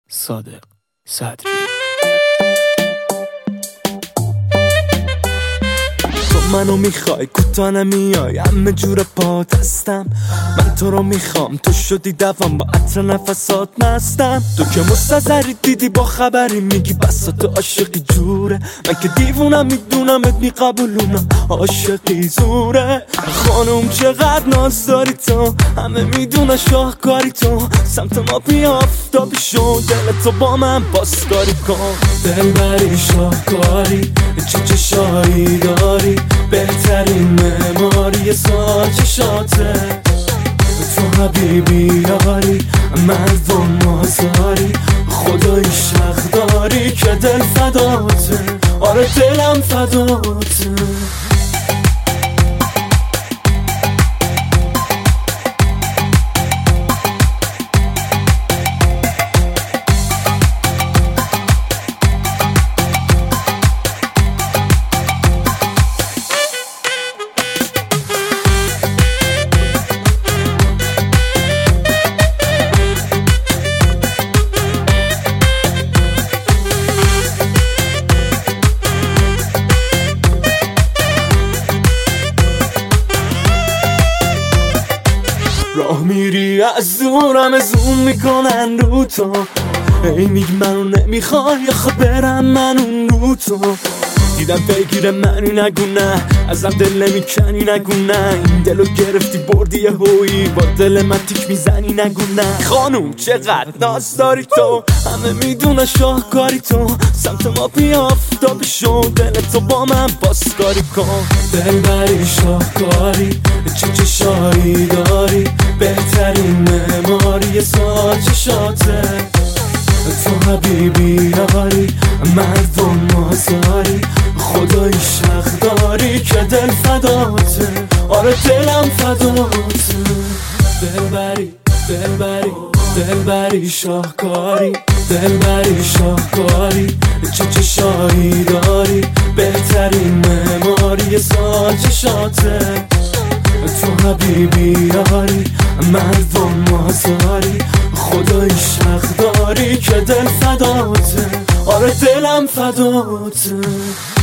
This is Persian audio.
صادق صدری. تو منو میخوای کوتا نمیای، همه جور پات هستم. من تو رو میخوام، تو شدی دوام، با عطر نفسات مستم. تو که مستظری دیدی با خبری میگی بسا تو عاشقی جوره. من که دیوونم میدونمت میقبولونم، عاشقی زوره. خانوم چقدر ناز داری تو، همه میدونه شاهکاری تو. سمت ما بیا آفتابی شو، دل تو با من پاسداری کن. دلبری شاهکاری، چه چشایی داری، بهترین معماری سال چشاته. تو حبیبی یاری، مرد و مازاری، خدای شخ داری که دل فداته. آره دلم فداته. راه میری از دورم زوم میکنن رو تو، ای میگی منو نمیخوای آخه برم من اون رو تو. دیدم پیگیر منی نگو نه، ازم دل نمیکنی نگو نه. این دلو گرفتی بردی یه هویی، با دل من تیک میزنی نگو نه. خانوم چقدر ناز داری تو، همه میدونه شاهکاری تو. سمت ما بیا آفتابی شو، دل تو با من پاسداری کن. دلبری شاهکاری، چه چشایی داری، بهترین معماری سال چشاته. تو حبیبی یاری، مرد و مازاری، خدای شخ داری که دل فداته. آره دلم فداته. دلبری دلبری دلبری شاهکاری، دلبری شاهکاری، چه چشایی داری، بهترین معماری سال چشاته. تو حبیبی یاری، مرد و مازاری، خدای شخ داری که دل فداته. آره دلم فداته.